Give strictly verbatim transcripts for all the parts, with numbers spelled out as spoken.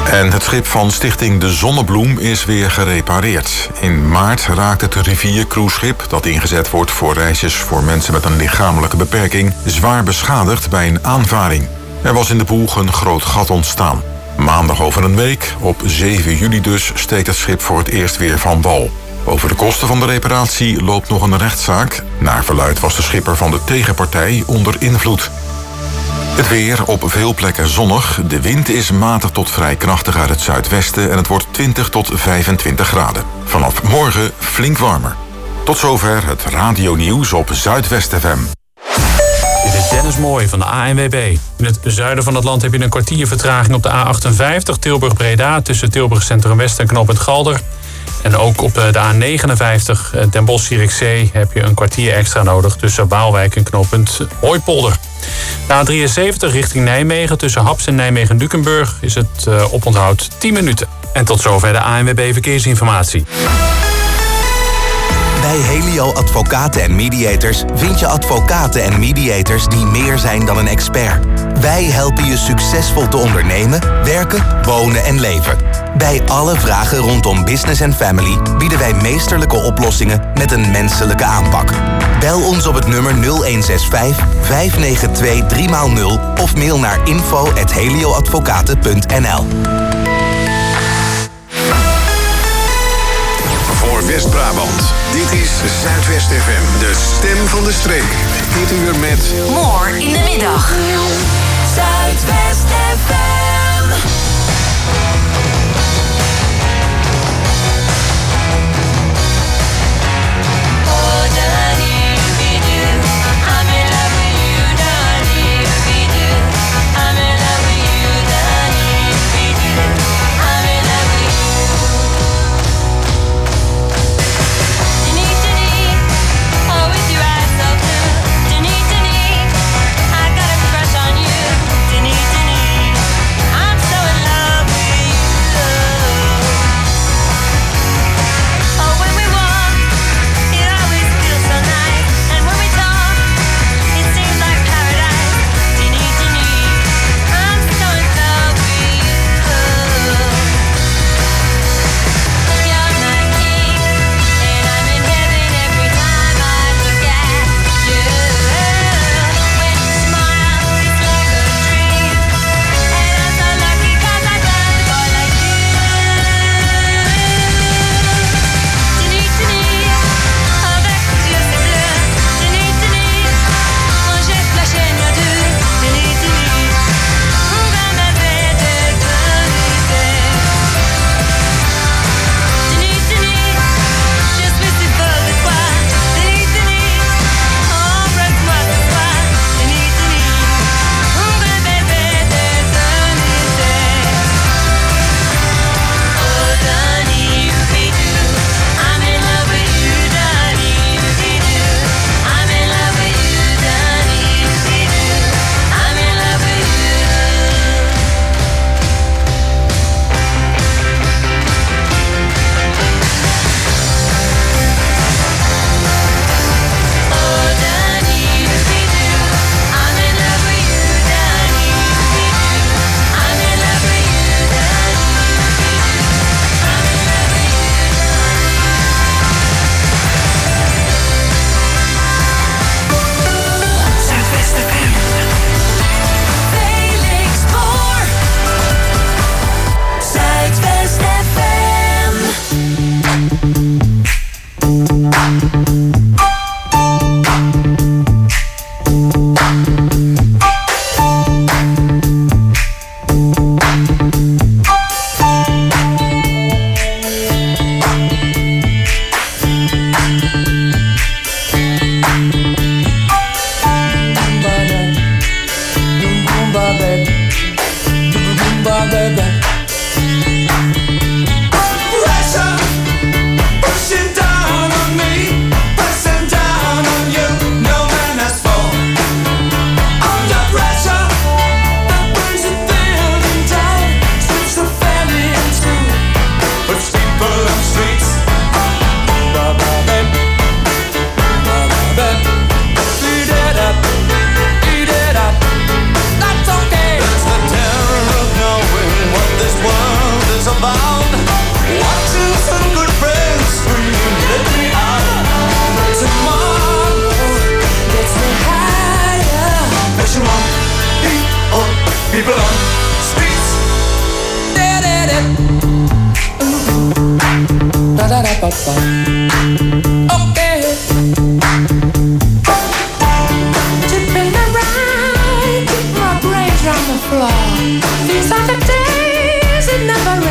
En het schip van stichting De Zonnebloem is weer gerepareerd. In maart raakte het riviercruiseschip, dat ingezet wordt voor reisjes voor mensen met een lichamelijke beperking, zwaar beschadigd bij een aanvaring. Er was in de boeg een groot gat ontstaan. Maandag over een week, op zeven juli dus, steekt het schip voor het eerst weer van wal. Over de kosten van de reparatie loopt nog een rechtszaak. Naar verluidt was de schipper van de tegenpartij onder invloed. Het weer op veel plekken zonnig. De wind is matig tot vrij krachtig uit het zuidwesten en het wordt twintig tot vijfentwintig graden. Vanaf morgen flink warmer. Tot zover het radionieuws op Zuidwest F M. Dit is Dennis Mooij van de A N W B. In het zuiden van het land heb je een kwartier vertraging op de A achtenvijftig Tilburg-Breda tussen Tilburg Centrum West en knooppunt Galder. En ook op de A negenenvijftig Den Bosch-Zierikzee heb je een kwartier extra nodig tussen Waalwijk en knooppunt Hooipolder. De A drieënzeventig richting Nijmegen tussen Haps en Nijmegen-Dukenburg is het uh, oponthoud tien minuten. En tot zover de A N W B Verkeersinformatie. Bij Helio Advocaten en Mediators vind je advocaten en mediators die meer zijn dan een expert. Wij helpen je succesvol te ondernemen, werken, wonen en leven. Bij alle vragen rondom business en family bieden wij meesterlijke oplossingen met een menselijke aanpak. Bel ons op het nummer nul een zes vijf, vijf negen twee, drie nul of mail naar info at helioadvocaten punt n l. Voor West-Brabant, dit is Zuidwest F M, de stem van de streek. Dit uur met... More in de middag. Zuidwest F M. What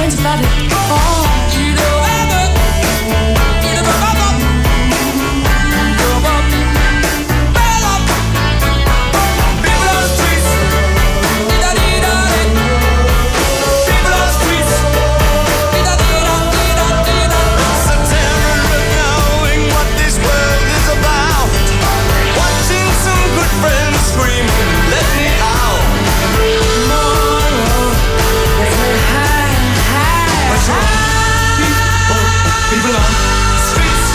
mind just let it fall. You know ever, you know ever, go up, bell up. People on the streets, da da da da. People on the streets, da da da da da. So tired of knowing what this world is about. Watching some good friends scream, let me out. Tomorrow, there's a high, high, high. People on the streets.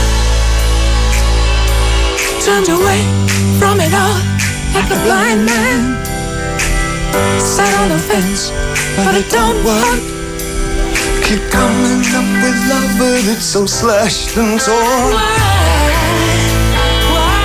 Turned away from it all like a blind man. Sat on the fence, but it don't work. Keep coming up with love, but it's so slashed and torn. Why? Why?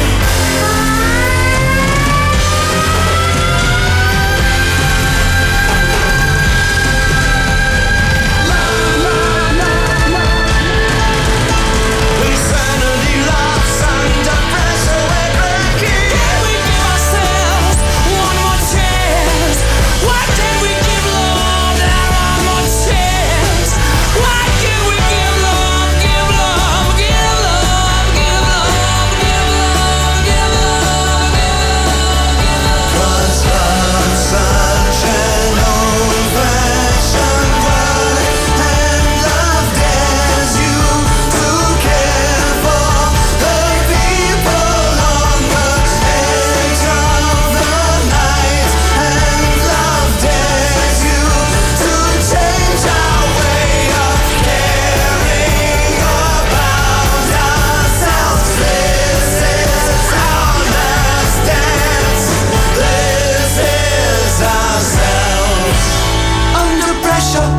Insanity laughs under pressure, we're breaking. Can we give ourselves one more chance? Why can't we give love that one more chance? Why can't we give love, give love, give love, give love, give love, give love, give love? 'Cause love's such an old-fashioned word, and love dares you to care for the people on the edge of the night, and love dares you to change our way of caring about ourselves. This is our last dance. This is ourselves. Under pressure.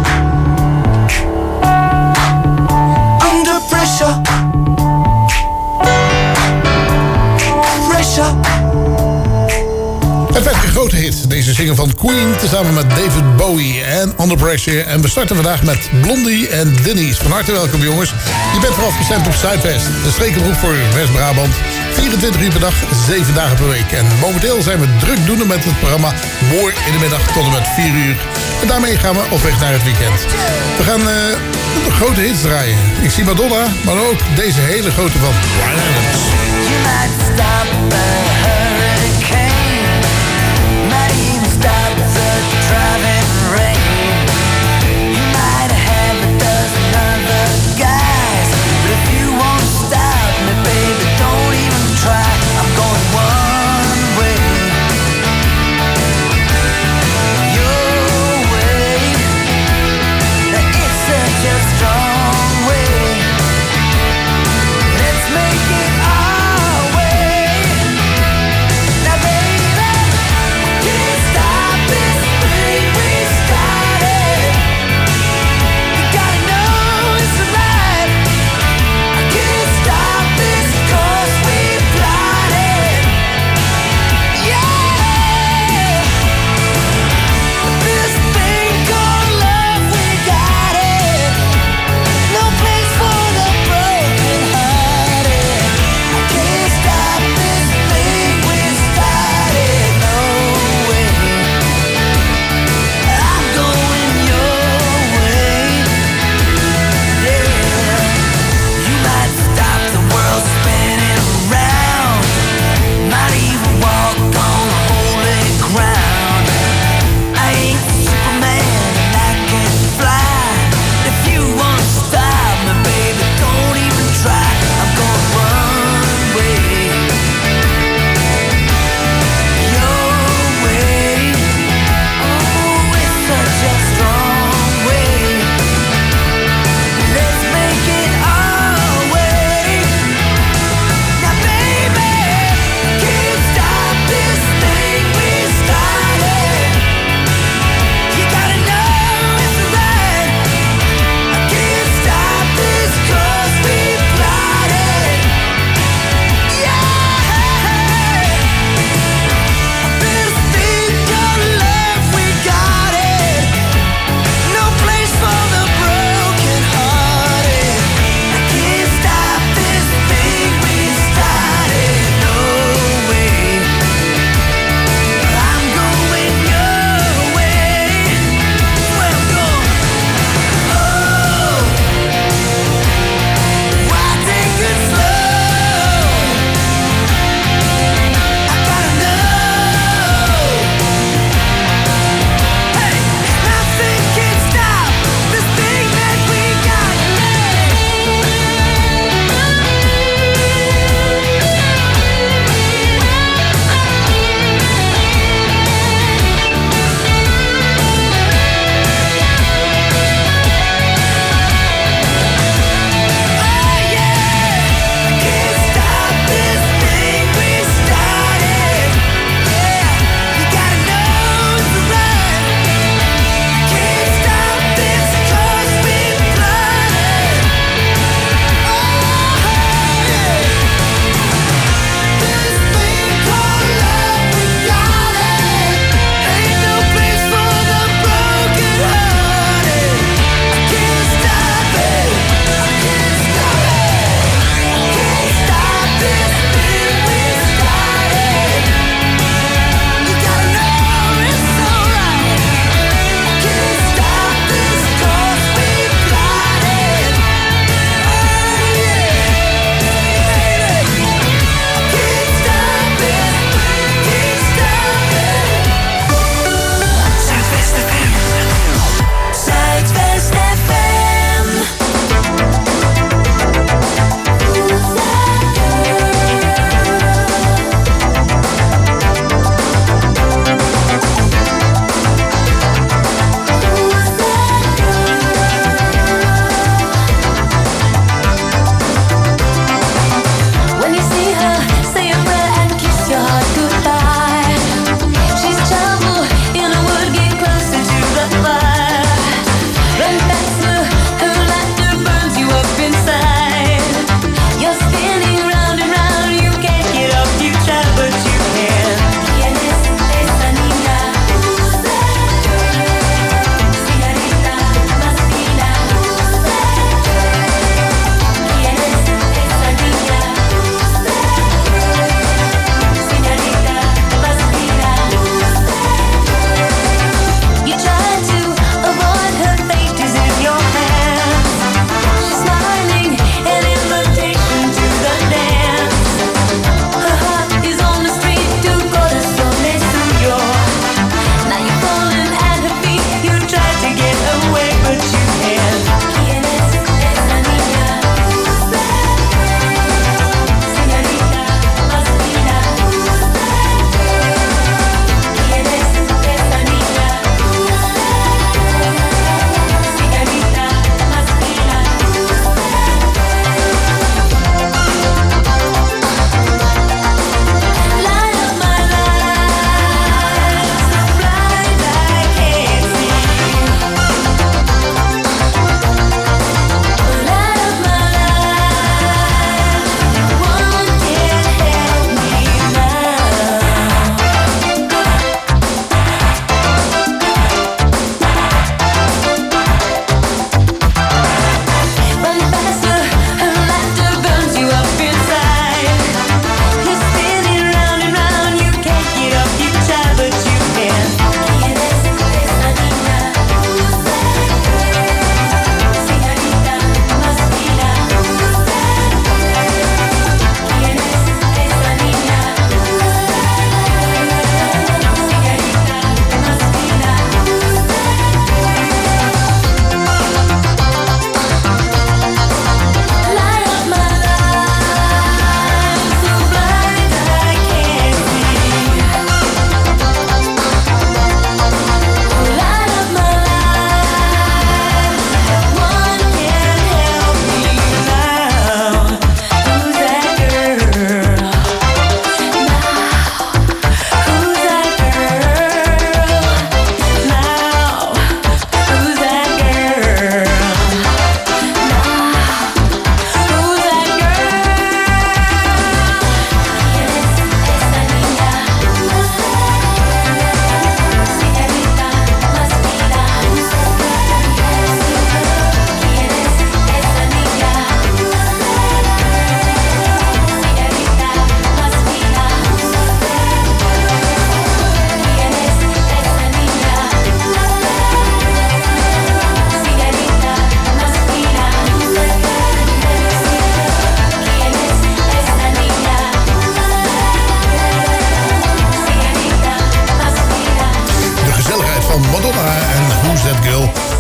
Under pressure. Pressure. Het werd een grote hit, deze single van Queen, tezamen met David Bowie en Under Pressure. En we starten vandaag met Blondie en Denise. Van harte welkom, jongens. Je bent vanaf bestemd op Zuidwest, de streekomroep voor West-Brabant. vierentwintig uur per dag, zeven dagen per week. En momenteel zijn we drukdoende met het programma Mooi in de middag tot en met vier uur. En daarmee gaan we op weg naar het weekend. We gaan uh, de grote hits draaien. Ik zie Madonna, maar ook deze hele grote van Bryan Adams. You might stop the hurricane, might even stop the driving rain. You might have a dozen other guys, but if you won't stop me, baby, don't even try. I'm going one way, your way. Now it's such a strong way. Let's make it our way.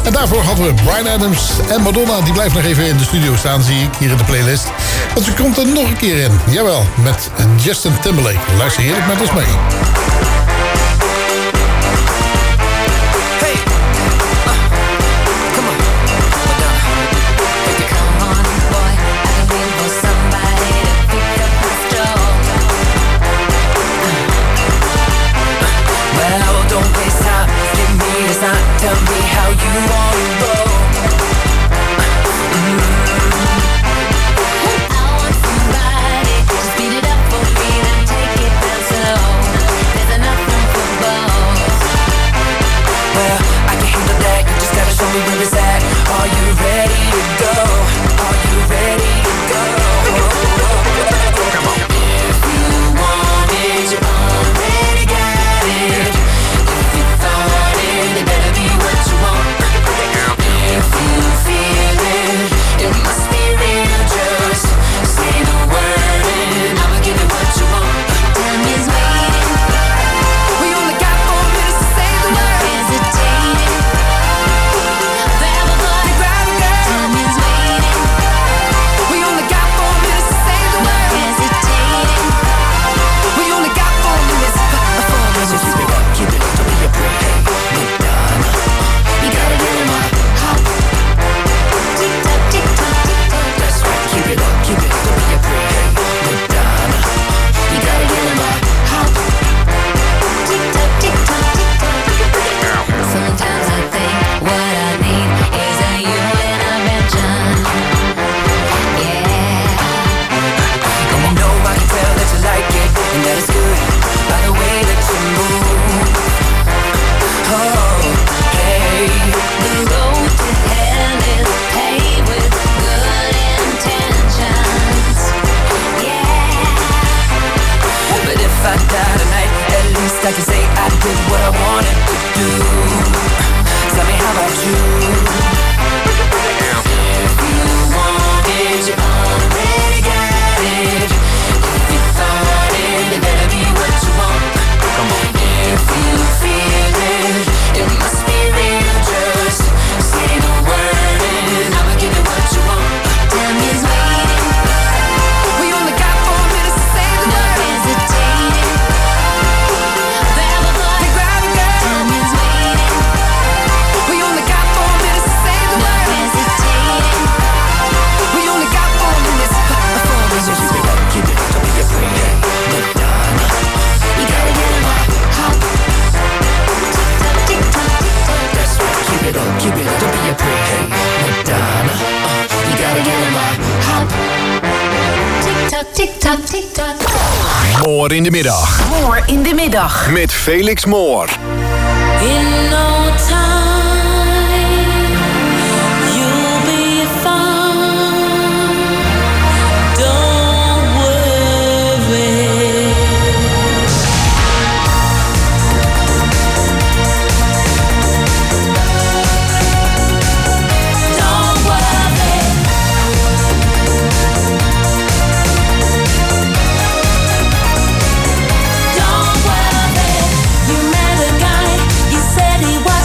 En daarvoor hadden we Bryan Adams en Madonna. Die blijft nog even in de studio staan, zie ik, hier in de playlist. Want ze komt er nog een keer in. Jawel, met Justin Timberlake. Luister heerlijk met ons mee. Tell me how you wanna roll. Mm-hmm. I want somebody to speed it up for me, then take it down slow. There's enough room for both. Well, I can handle that. You just gotta show me where it's at. Are you ready to go? Are you ready to go? Come on. If you want it, you already got it. If you thought it, it better be what you want. If you feel it, it must be real. Just say the word and I'ma give it what you want. Time is waiting. We only got four minutes to say the word. No hesitating. Grab a boy, grab a girl. Time is waiting. We only got four minutes to say the word. No hesitating. We only got four minutes. Four minutes. So keep it up, keep it up, don't be afraid. Madonna, you gotta get in my hop. Tick tock, tick tock, tick tock. That's right, keep it up, keep it up, don't be afraid. Madonna, you gotta get in my hop. Tick tock, tick tock, tick tock. Sometimes I think what I need is a you intervention. Yeah. And you know I can tell that you like it, and that it's good by the way that you move. Oh, hey. The road to hell is paved with good intentions. Yeah. But if I die tonight, at least I can say I did what I wanted to do. Tell me how about you? If you want it, you already got it. If you thought it, it better be what you want. Come on. If you feel it, it must be real. Just say the word and I'ma give it what you want. Time is waiting. We only got four minutes to say the word. No hesitating. Grab a boy, grab a girl. Time is waiting. We only got four minutes to say the word. No hesitating. We only got four minutes. Four minutes. So keep it up, keep it up, don't be afraid. Madonna, you gotta get in my hop. Tick tock, tick tock. That's right, keep it up, keep it up, don't be afraid. Madonna, uh, you gotta get in my hop. Tick tock, tick tock, tick tock. Moor in de middag. Moor in de middag. Met Felix Moor. In no time, you'll be fine. Don't worry. Don't worry. Don't worry. You met a guy, you said he was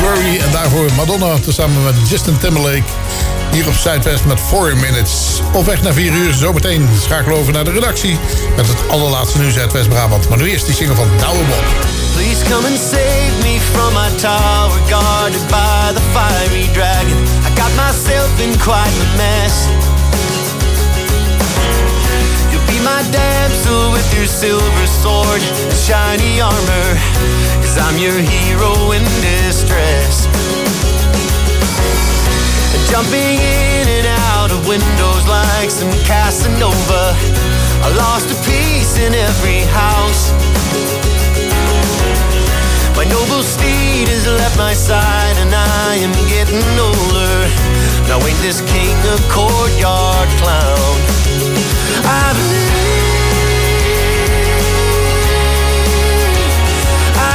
Worry. En daarvoor Madonna tezamen met Justin Timberlake. Hier op Zuidwest met four minutes. Op weg naar vier uur. Zometeen schakelen we over naar de redactie. Met het allerlaatste nieuws uit West-Brabant. Maar nu eerst die single van Douwe Bob. Please come and save me from my tower, guarded by the fiery dragon. I got myself in quite a mess. You'll be my damsel with your silver sword and shiny armor, 'cause I'm your hero in distress. Jumping in and out of windows like some Casanova, I lost a piece in every house. My noble steed has left my side and I am getting older. Now ain't this king a courtyard clown? I believe, I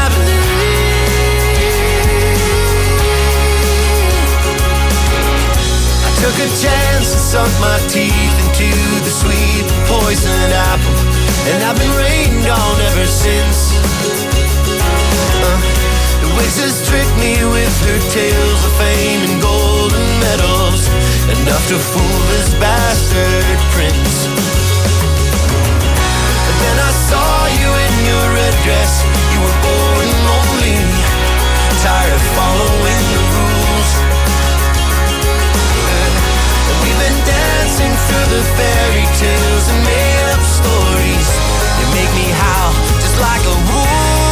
believe. I took a chance and sunk my teeth into the sweet poison apple, and I've been rained on ever since. The witch has tricked me with her tales of fame and golden medals, enough to fool this bastard prince. And then I saw you in your red dress. You were bored and lonely, tired of following the rules. And we've been dancing through the fairy tales and made up stories. You make me howl just like a wolf.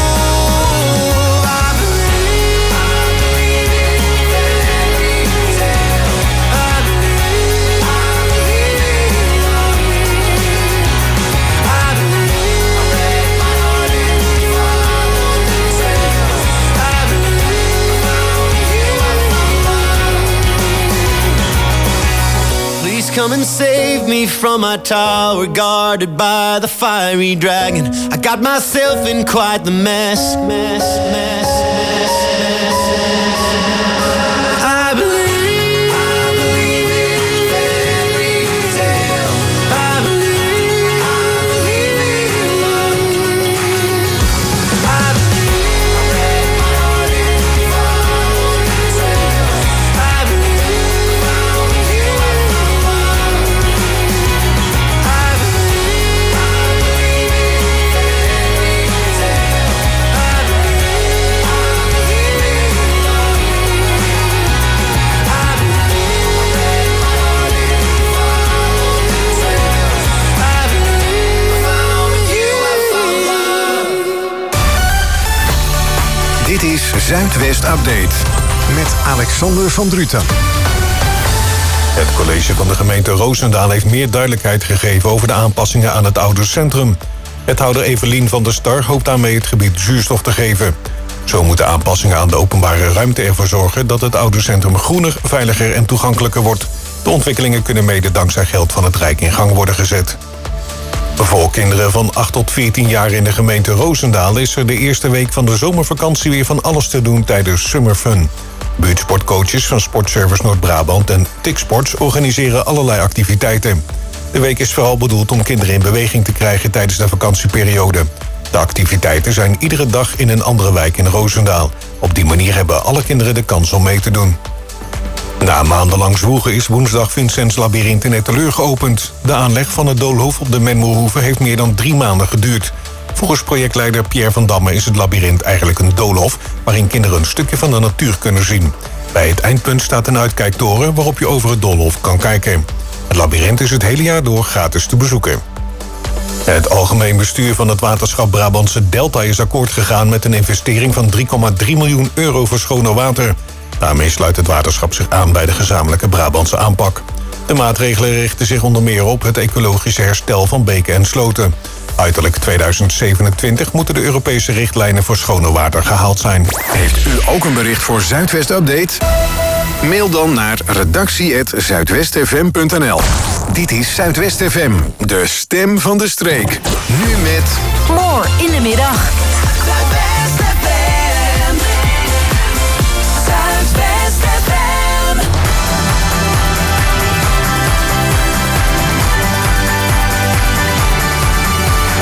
Come and save me from my tower, guarded by the fiery dragon. I got myself in quite the mess, mess, mess, mess, mess. I believe, I believe in fairy tale. I believe, I believe in love. I believe, I read my heart in the trail. I believe, found you. Dit is Zuidwest Update met Alexander van Druten. Het college van de gemeente Roosendaal heeft meer duidelijkheid gegeven over de aanpassingen aan het oudercentrum. Wethouder Evelien van der Star hoopt daarmee het gebied zuurstof te geven. Zo moeten aanpassingen aan de openbare ruimte ervoor zorgen dat het oudercentrum groener, veiliger en toegankelijker wordt. De ontwikkelingen kunnen mede dankzij geld van het Rijk in gang worden gezet. Voor kinderen van acht tot veertien jaar in de gemeente Roosendaal is er de eerste week van de zomervakantie weer van alles te doen tijdens Summer Fun. Buurtsportcoaches van Sportservice Noord-Brabant en Tiksports organiseren allerlei activiteiten. De week is vooral bedoeld om kinderen in beweging te krijgen tijdens de vakantieperiode. De activiteiten zijn iedere dag in een andere wijk in Roosendaal. Op die manier hebben alle kinderen de kans om mee te doen. Na maandenlang zwoegen is woensdag Vincents Labyrinth in Etteleur geopend. De aanleg van het doolhof op de Menmoerhoeve heeft meer dan drie maanden geduurd. Volgens projectleider Pierre van Damme is het labyrint eigenlijk een doolhof waarin kinderen een stukje van de natuur kunnen zien. Bij het eindpunt staat een uitkijktoren waarop je over het doolhof kan kijken. Het labyrint is het hele jaar door gratis te bezoeken. Het algemeen bestuur van het waterschap Brabantse Delta is akkoord gegaan met een investering van drie komma drie miljoen euro voor schone water. Daarmee sluit het waterschap zich aan bij de gezamenlijke Brabantse aanpak. De maatregelen richten zich onder meer op het ecologische herstel van beken en sloten. Uiterlijk tweeduizend zevenentwintig moeten de Europese richtlijnen voor schone water gehaald zijn. Heeft u ook een bericht voor Zuidwest Update? Mail dan naar redactie apenstaartje zuidwest f m punt n l. Dit is Zuidwest F M, de stem van de streek. Nu met... More in de middag. Zuidwest F M. Zuidwest F M.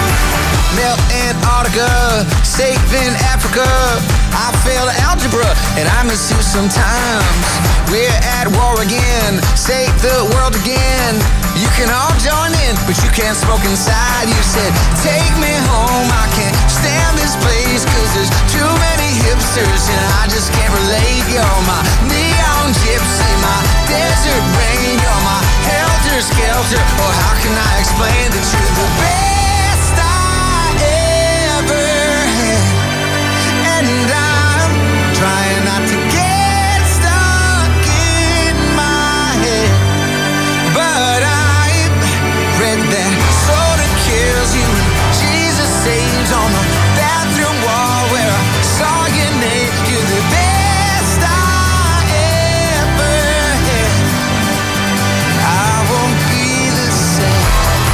Melt Antarctica, safe in Africa. I failed algebra and I miss you sometimes. We're at war again, save the world again. You can all join in, but you can't smoke inside. You said, take me home, I can't stand this place, cause there's too many hipsters and I just can't relate. You're my neon gypsy, my desert rain. You're my helter-skelter, or how can I explain that you're the best I ever had? And I'm trying not to get stuck in my head, but I've read that soda kills you and Jesus saves on the bathroom wall where I saw your name. You're the best I ever had. I won't be the same.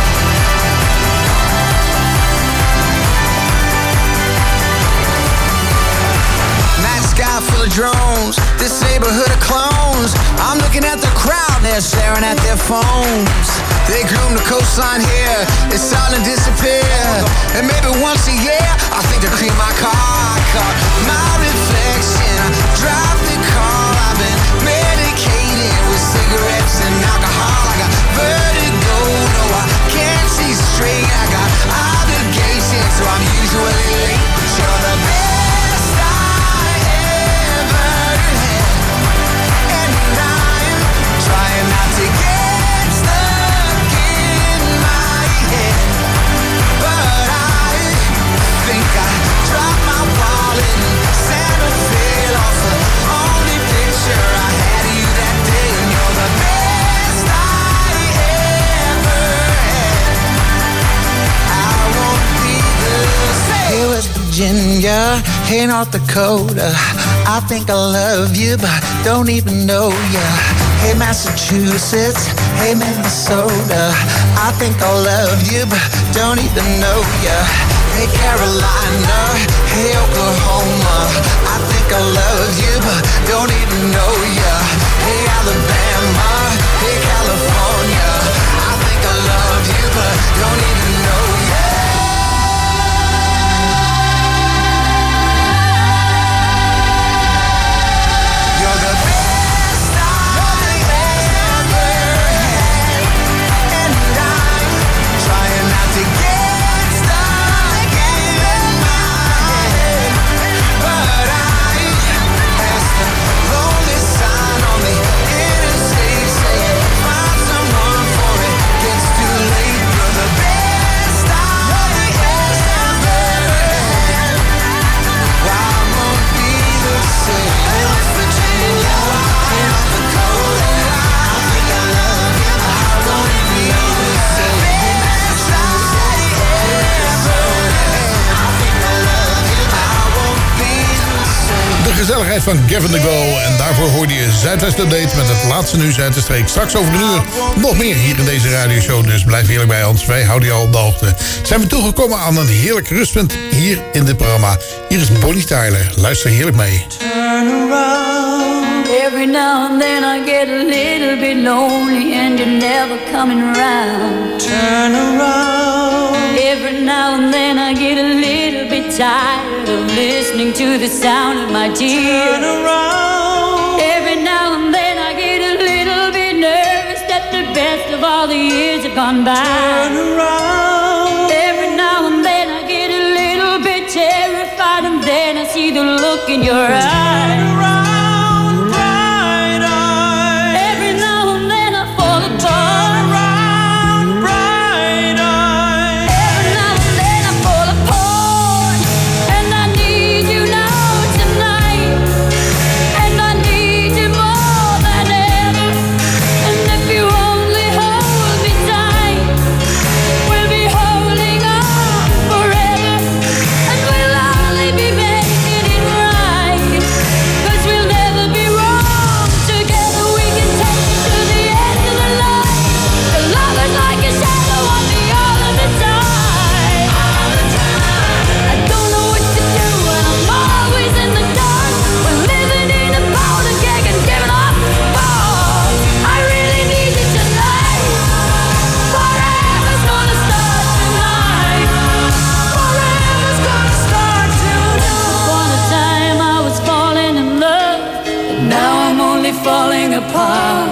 Night sky full of drones, this neighborhood of clones. I'm looking at the crowd, they're staring at their phones. They groom the coastline here, it's starting to disappear. And maybe once a year, I think to clean my car. I caught my reflection, I drive the car. I've been medicated with cigarettes and alcohol. I got vertigo, no I can't see straight. I got obligations, so I'm usually late. But you're the best I ever had, and I'm trying not to get stuck in my head, but I think I dropped my wallet and Santa fell off the only picture I had of you that day. And you're the best I ever had. I won't be the same. Hey West Virginia, hey North Dakota, I think I love you but don't even know ya. Hey Massachusetts, hey Minnesota, I think I love you but don't even know ya. Hey Carolina, hey Oklahoma, I think I love you but don't even know ya. Hey Alabama, hey California, I think I love you but don't even know ya. You're the best I ever had, and I'm trying not to get stuck in my head, but I passed the lonely sign on the interstate saying, find someone for it gets too late. You're the best I ever had. Why won't be the same? West Virginia, North Dakota, I think I love you, I won't be the same. Best I ever had. I think I love you, I won't be the same. De gezelligheid van Gavin de Go. En daarvoor hoorde je Zuidwest Update met het laatste nieuws uit de streek. Straks over een uur nog meer hier in deze radioshow. Dus blijf heerlijk bij ons. Wij houden je al op de hoogte. Zijn we toegekomen aan een heerlijk rustpunt hier in dit programma. Hier is Bonnie Tyler. Luister heerlijk mee. Turn around. Every now and then I get a little bit lonely and you're never coming around. Turn around. Every now and then I get a little bit tired of listening to the sound of my tears. Turn around. Every now and then I get a little bit nervous that the best of all the years have gone by. Turn around. Every now and then I get a little bit terrified and then I see the look in your eyes. Turn around, bright eyes. Every now and then I fall apart. Turn around, bright eyes. Every now and then I fall apart, and I need you now tonight, and I need you more than ever. And if you only hold me tight, we'll be holding on forever, and we'll only be making it right. 'Cause falling apart.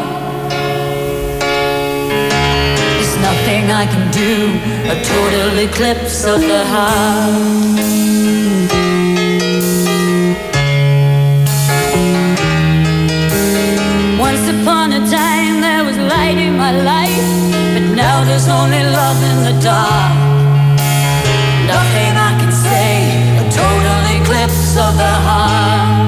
There's nothing I can do, a total eclipse of the heart. Once upon a time there was light in my life, but now there's only love in the dark. Nothing I can say, a total eclipse of the heart.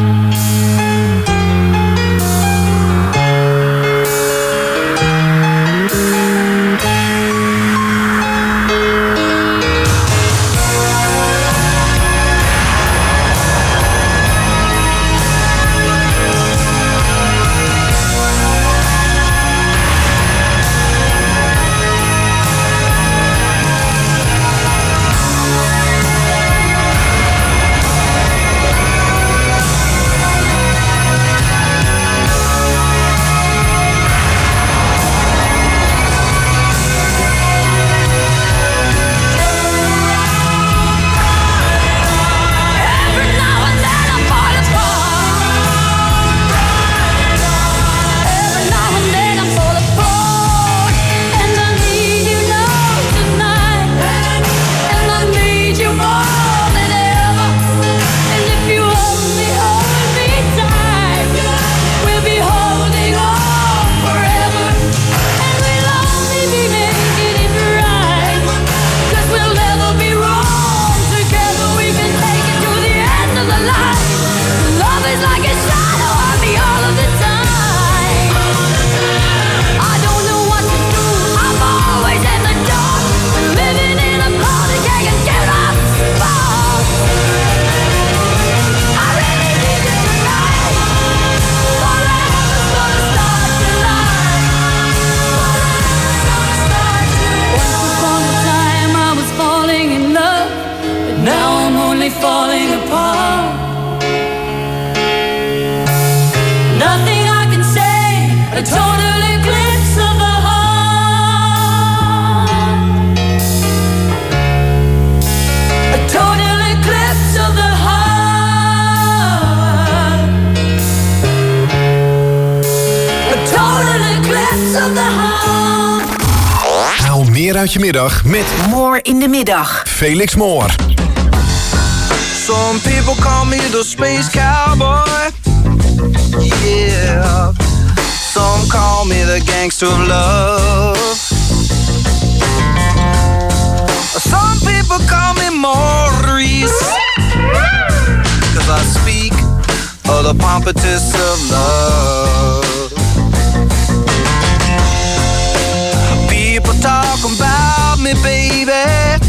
Uit je middag met Moore in de middag. Felix Moore. Some people call me the space cowboy. Yeah. Some call me the gangster of love. Some people call me Maurice, 'cause I speak of the pompatus of love. People talk about me, baby.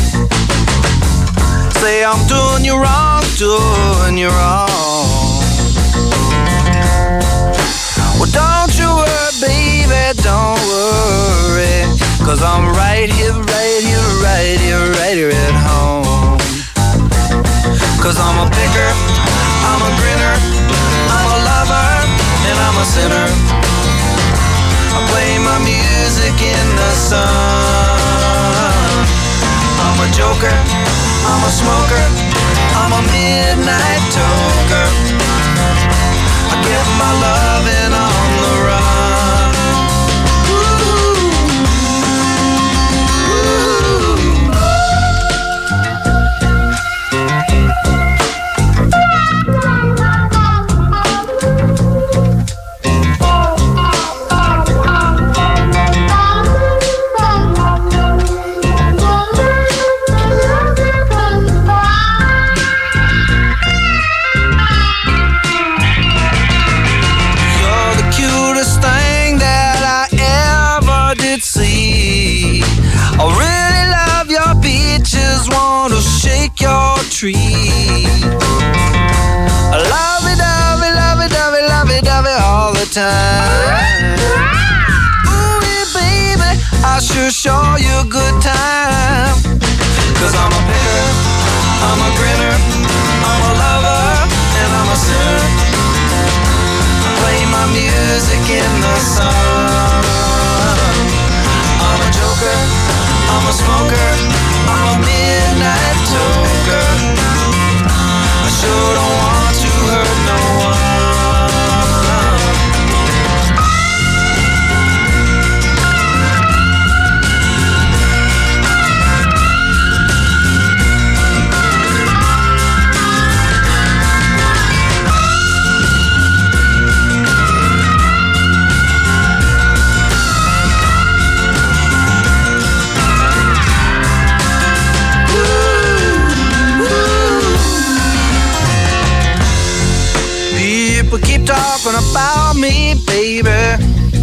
Say I'm doing you wrong, doing you wrong. Well, don't you worry, baby, don't worry. 'Cause I'm right here, right here, right here, right here at home. 'Cause I'm a picker, I'm a grinner, I'm a lover, and I'm a sinner. I play my music in the sun. I'm a joker, I'm a smoker, I'm a midnight toker. I get my loving on the run. I really love your beaches, wanna shake your tree. I love it, love it, love it, love it, love it, love it all the time. Ooh, yeah, baby, I sure show you a good time. 'Cause I'm a picker, I'm a grinner, I'm a lover, and I'm a sinner. I play my music in the sun. I'm a joker, I'm a smoker, I'm a midnight toker. I sure don't want to hurt no one. people keep talking about me, baby.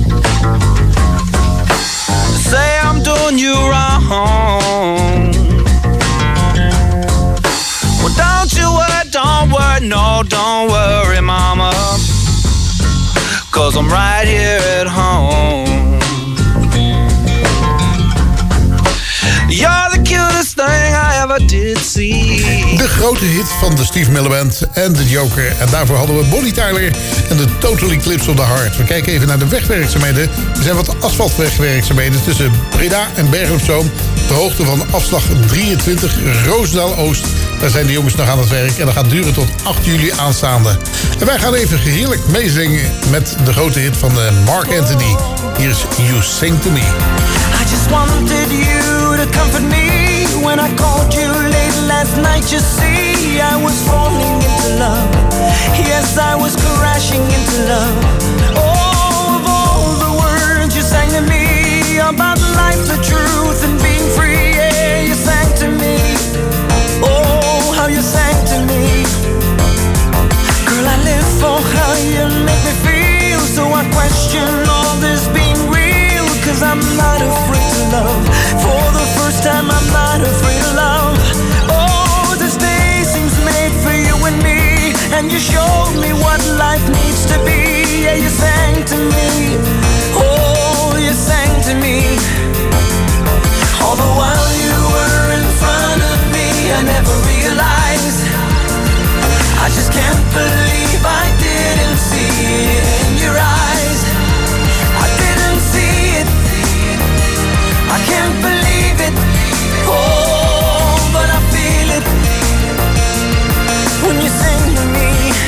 Say I'm doing you wrong. Well, don't you worry, don't worry, no, don't worry, mama, 'cause I'm right here at home. You're the cutest thing I ever did see. De grote hit van de Steve Miller Band en de Joker. En daarvoor hadden we Bonnie Tyler en de Total Eclipse of the Heart. We kijken even naar de wegwerkzaamheden. Er zijn wat asfaltwegwerkzaamheden tussen Breda en Bergen op Zoom. De hoogte van afslag drieëntwintig Roosendaal-Oost. Daar zijn de jongens nog aan het werk en dat gaat duren tot acht juli aanstaande. En wij gaan even heerlijk meezingen met de grote hit van Mark Anthony. Hier is You Sing To Me. I just wanted you to comfort me when I called you late last night. You see, I was falling into love. Yes, I was crashing into love. Oh, of all the words you sang to me about life, the truth, and being free, yeah, you sang to me. Oh, how you sang to me. Girl, I live for how you make me feel, so I question all this being real, 'cause I'm not afraid to love. For the first time, I'm not afraid of love. Oh, this day seems made for you and me, and you showed me what life needs to be. Yeah, you sang to me. Oh, you sang to me. All the while you were in front of me, I never realized. I just can't believe I didn't see it in your eyes. I didn't see it. I can't believe it. Oh, but I feel it when you sing to me.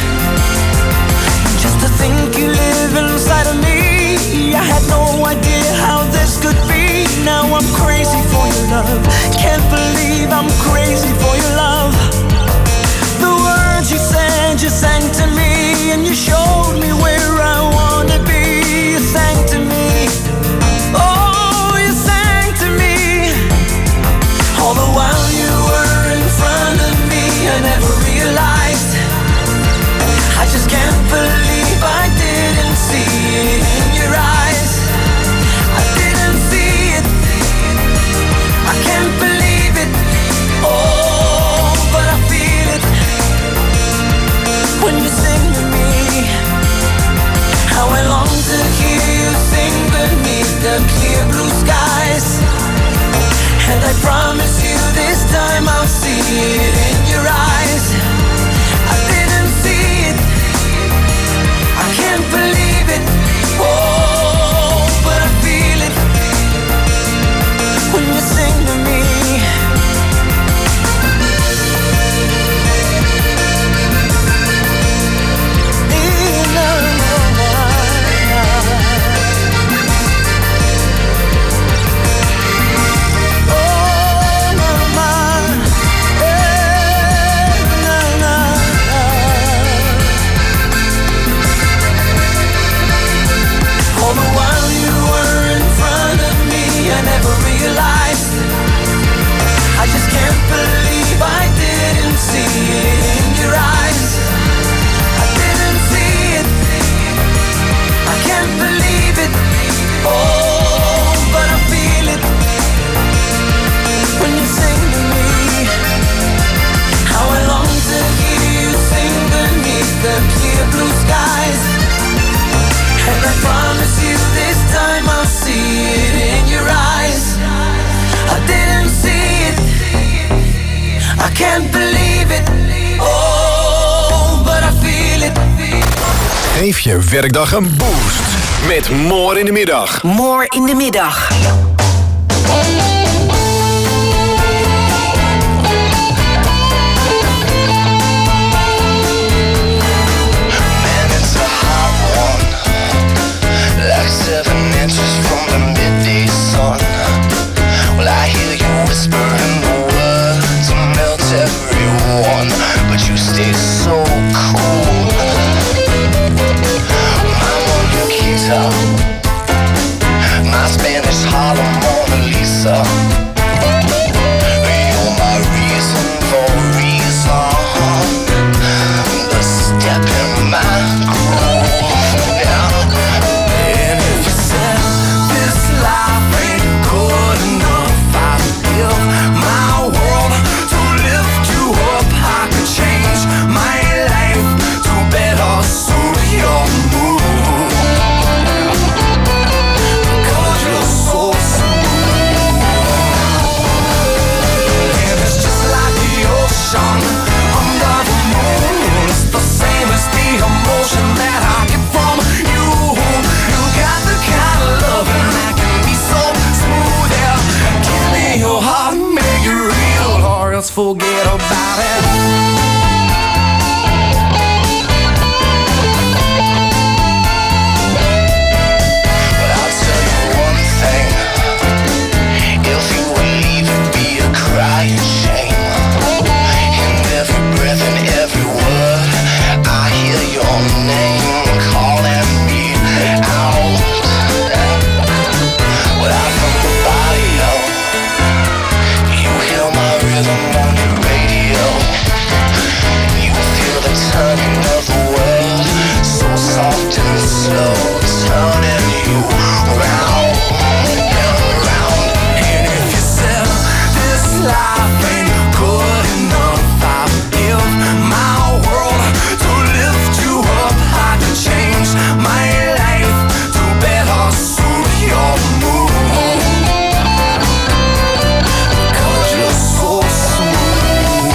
Just to think you live inside of me, I had no idea how this could be. Now I'm crazy for your love. Can't believe I'm crazy for your love. The words you said, you sang to me, and you showed me where I want to be. You sang to me. Oh, you sang to me. All the while you were in front of me, I never realized. I just can't believe I didn't see it in your eyes. I didn't see it. I can't believe it. Oh, but I feel it when you sing to me. How I long to hear you sing beneath the clear blue skies. And I promise you this time I'll see it in your eyes. I didn't see it. I can't believe it. Oh, but I feel it when you sing to me. All the while you were in front of me, I never realized. I just can't believe I didn't see it in your eyes. I didn't see it. I can't believe it. Oh, but I feel it when you sing to me. How I long to hear you sing beneath the clear blue skies. And I promise you this time I'll see it in your eyes. I didn't see it. I can't believe it. Oh, but I feel it. Geef je werkdag een boost met More in de Middag. More in de middag. Like seven inches from the midday sun. Well, I hear you whispering the words to melt everyone, but you stay so cool. I'm on your guitar, my Spanish Harlem Mona Lisa. and slow, turning you round and round. And if you said this life ain't good enough, I'll give my world to lift you up. I can change my life to better suit your mood. 'Cause you're so smooth.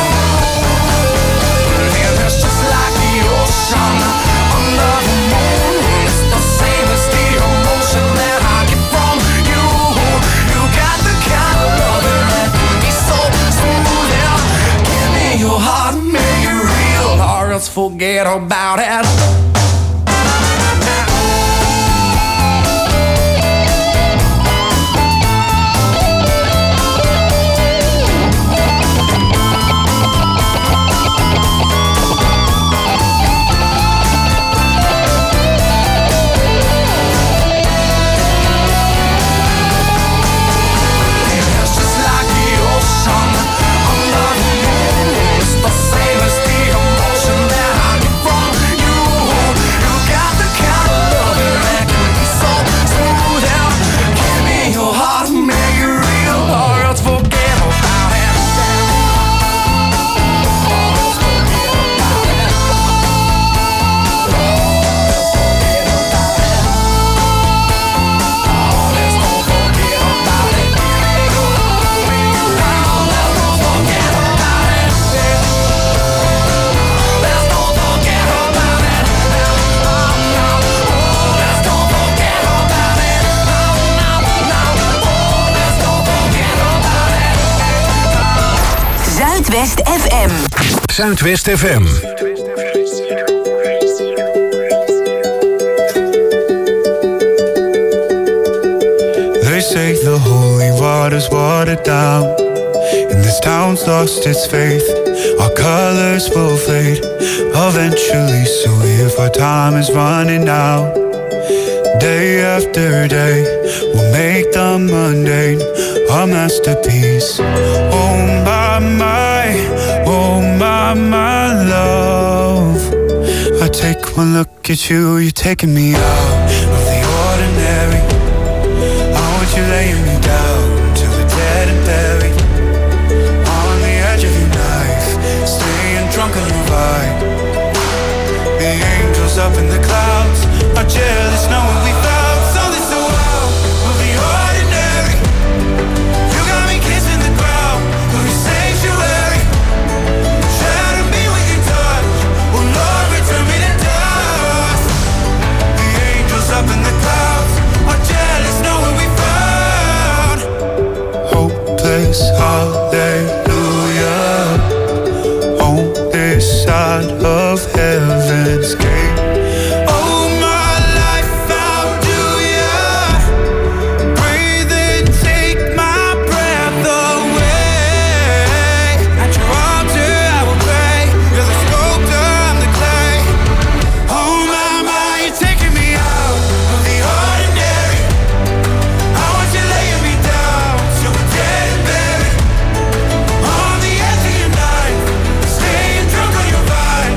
And it's just like the ocean under the moon. It's the same as the emotion that I get from you. You got the kind of love that can be so smooth. Yeah. Give me your heart, make it real, or else forget about it. It's just like the ocean under the moon. It's the same as the emotion that I get from you. You got the kind of love that can be so smooth. Yeah. Give me your heart, make it real, or else forget about it. Zuidwest F M. Zuidwest F M. They say the holy water's watered down, and this town's lost its faith. Our colors will fade eventually, so if our time is running out, day after day, we'll make the mundane our masterpiece. Oh my, my, oh my, my love, I take one look at you, you're taking me out of the ordinary. I want you laying me down till we're dead and buried, on the edge of your knife, staying drunk on your vibe. The angels up in the clouds are jealous knowing we found something so out of the ordinary. You got me kissing the ground of your sanctuary. Shatter me with your touch, oh Lord, return me to dust. The angels up in the clouds are jealous knowing we found hopeless hallelujah on this side of heaven's gate. Oh my life, how do ya breathe and take my breath away? At your altar I will pray. You're the sculptor, I'm the clay. Oh my, my, you're taking me out of the ordinary. I want you laying me down till we're dead and buried, on the edge of your knife, staying drunk on your vine.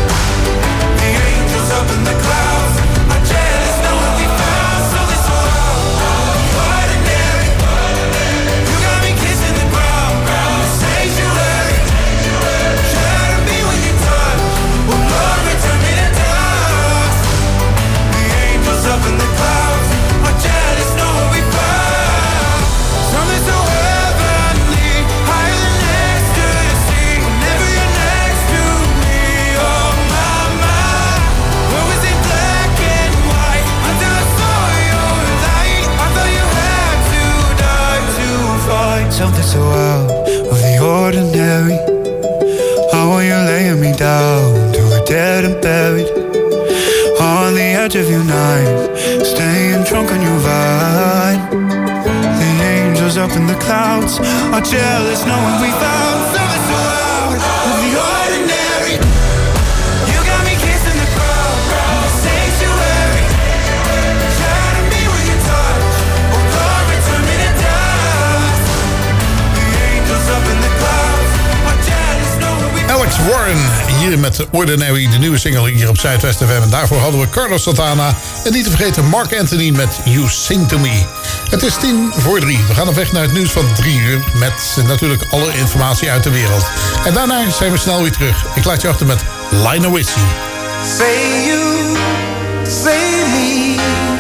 The angels up in the clouds are jealous knowing we found something so out of the ordinary. You got me kissing the ground, sanctuary. Shatter me with your touch, oh Lord, return me to dust. The angels up in the clouds are jealous knowing we found something so heavenly, higher than ecstasy. Whenever you're next to me, oh my, my. What was it, black and white, until I saw your light? I thought you had to die to find something so out of the ordinary. I want you laying me down till we're dead and buried, on the edge of your knife, staying drunk on your vine. The angels up in the clouds are jealous knowing we found something so out of the ordinary. You got me kissing the ground, sanctuary. Shatter me with your touch, oh Lord, return me to dust. The angels up in the clouds are jealous knowing we Alex Warren, vier met Ordinary, de nieuwe single hier op Zuidwest F M. En daarvoor hadden we Carlos Santana. En niet te vergeten Mark Anthony met You Sing To Me. Het is tien voor drie. We gaan op weg naar het nieuws van drie uur. Met natuurlijk alle informatie uit de wereld. En daarna zijn we snel weer terug. Ik laat je achter met Lionel Richie. Say you, say me,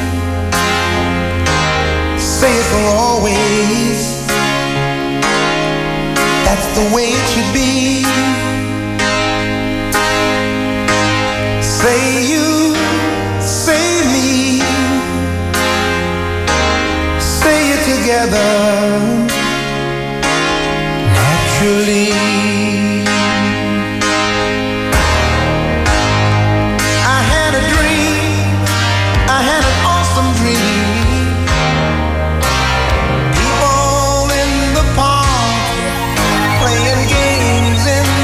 say it for always. That's the way it should be. Say you, say me, say it together, naturally. I had a dream, I had an awesome dream. People in the park playing games in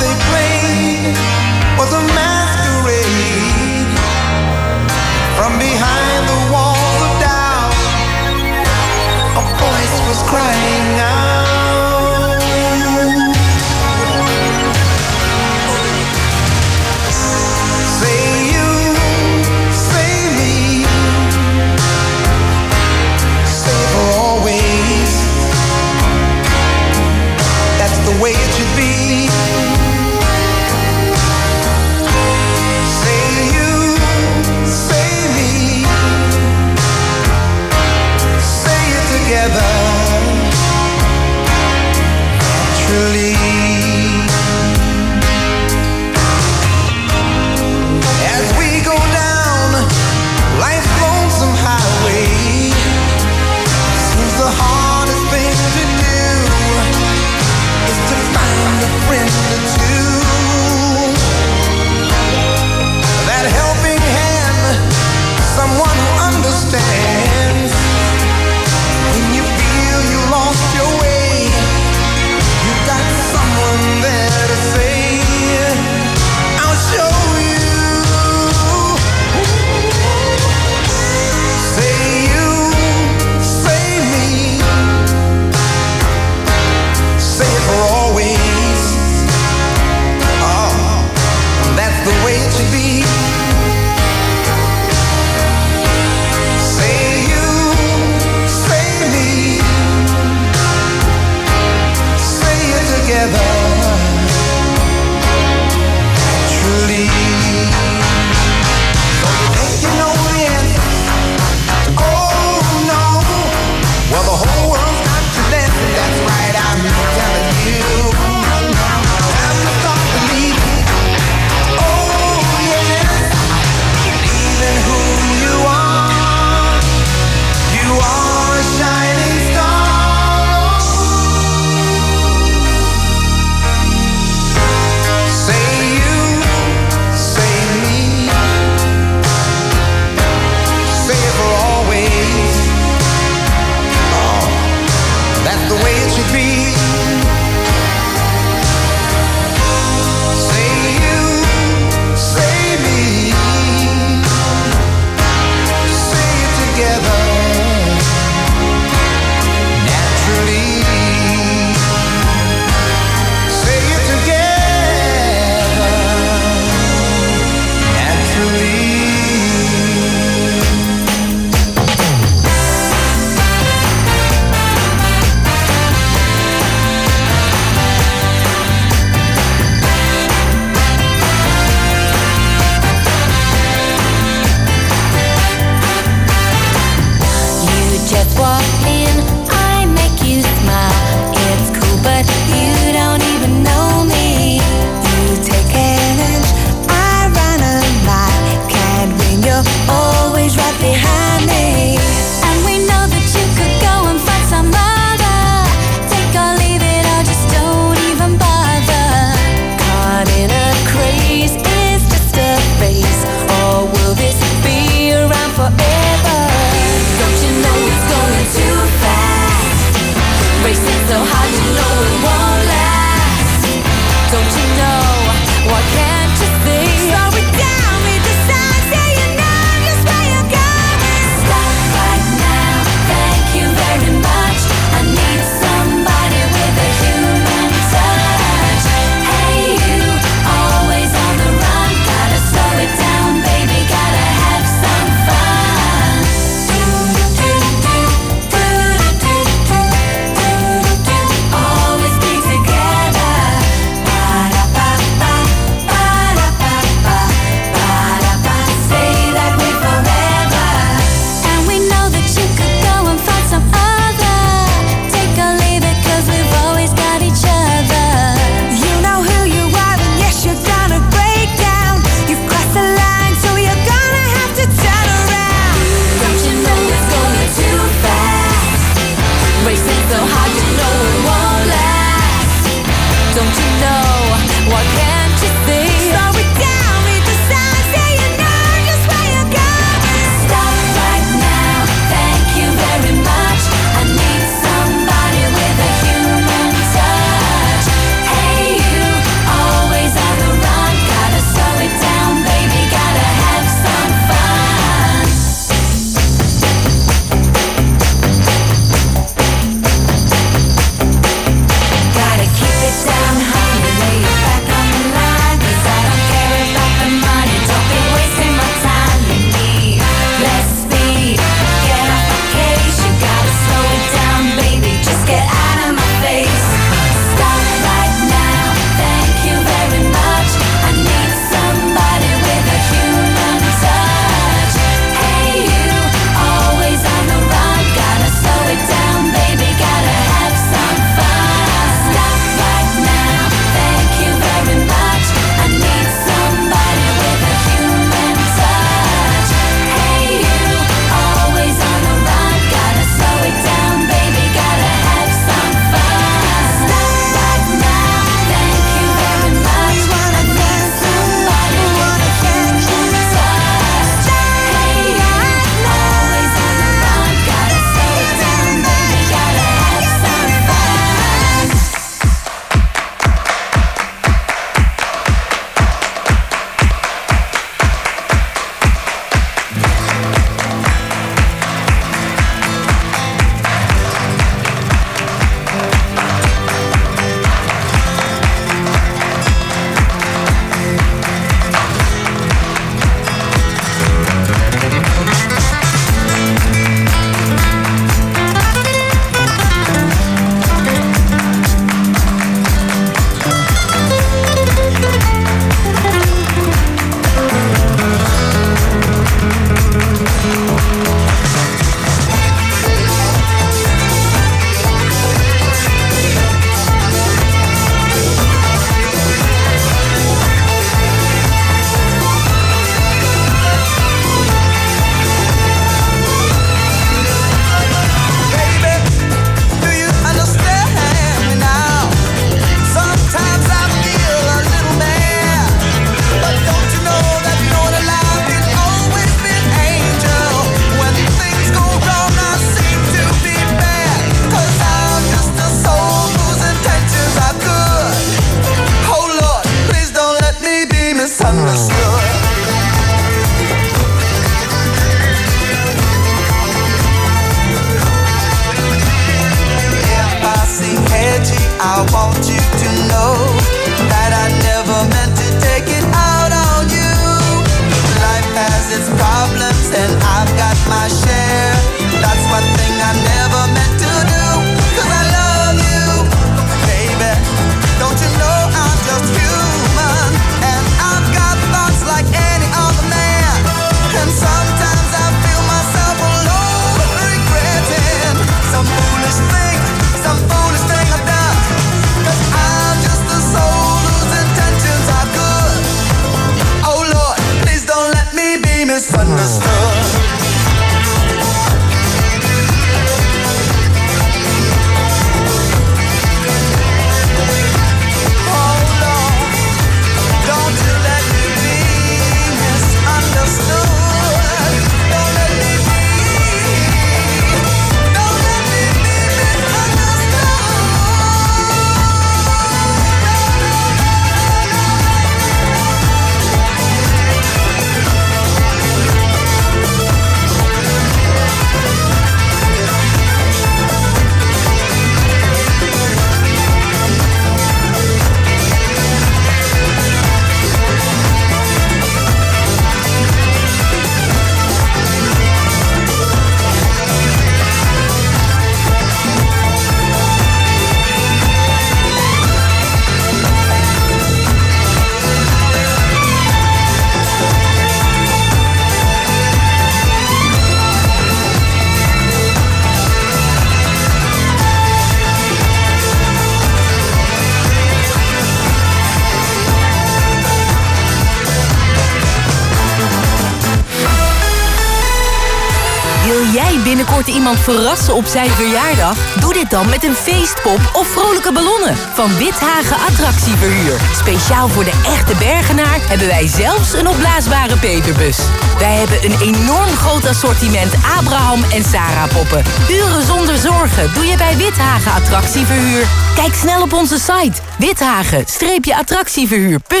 binnenkort iemand verrassen op zijn verjaardag? Doe dit dan met een feestpop of vrolijke ballonnen van Withagen Attractieverhuur. Speciaal voor de echte Bergenaar hebben wij zelfs een opblaasbare peperbus. Wij hebben een enorm groot assortiment Abraham en Sarah poppen. Uren zonder zorgen doe je bij Withagen Attractieverhuur. Kijk snel op onze site withagen attractieverhuur punt n l.